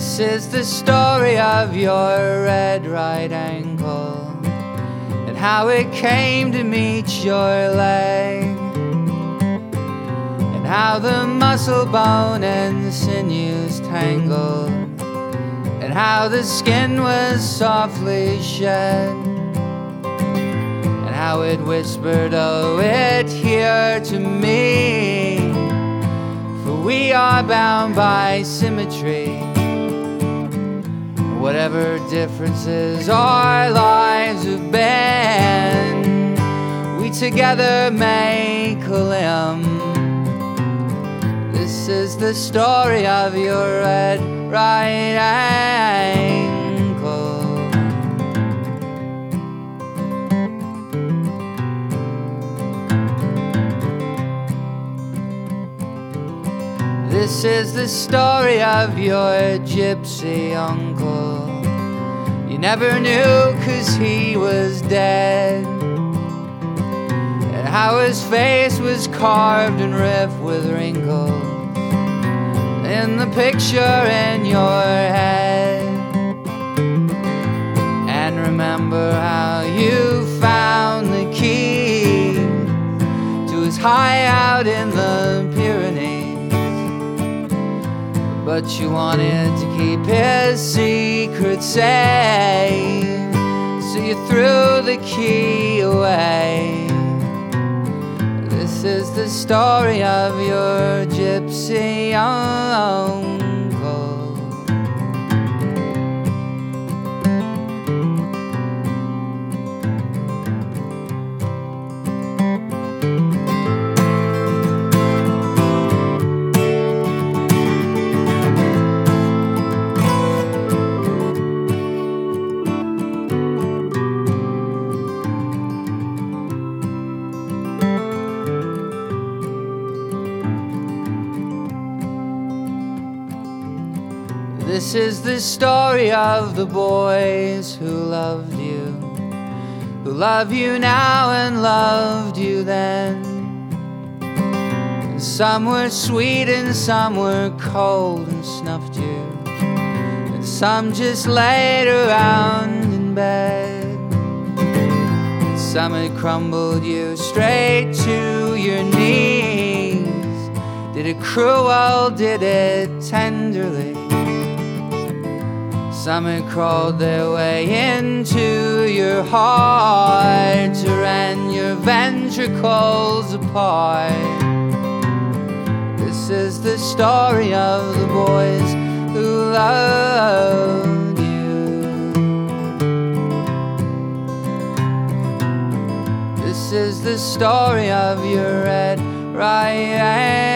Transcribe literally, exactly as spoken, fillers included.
This is the story of your red right ankle and how it came to meet your leg, and how the muscle, bone and sinews tangled, and how the skin was softly shed, and how it whispered, "Oh, adhere to me, for we are bound by symmetry. Whatever differences our lives have been, we together make a limb." This is the story of your red right ankle. This is the story of your gypsy uncle. You never knew 'cause he was dead, and how his face was carved and ripped with wrinkles in the picture in your head. And remember how you found the key to his hideout in the Pyrenees, but you wanted to keep his secret safe, so you threw the key away. This is the story of your gypsy uncle. This is the story of the boys who loved you, who love you now and loved you then. And some were sweet and some were cold and snuffed you, and some just laid around in bed. And some had crumbled you straight to your knees. Did it cruel, did it tenderly? Some had crawled their way into your heart to rend your ventricles apart. This is the story of the boys who loved you. This is the story of your red right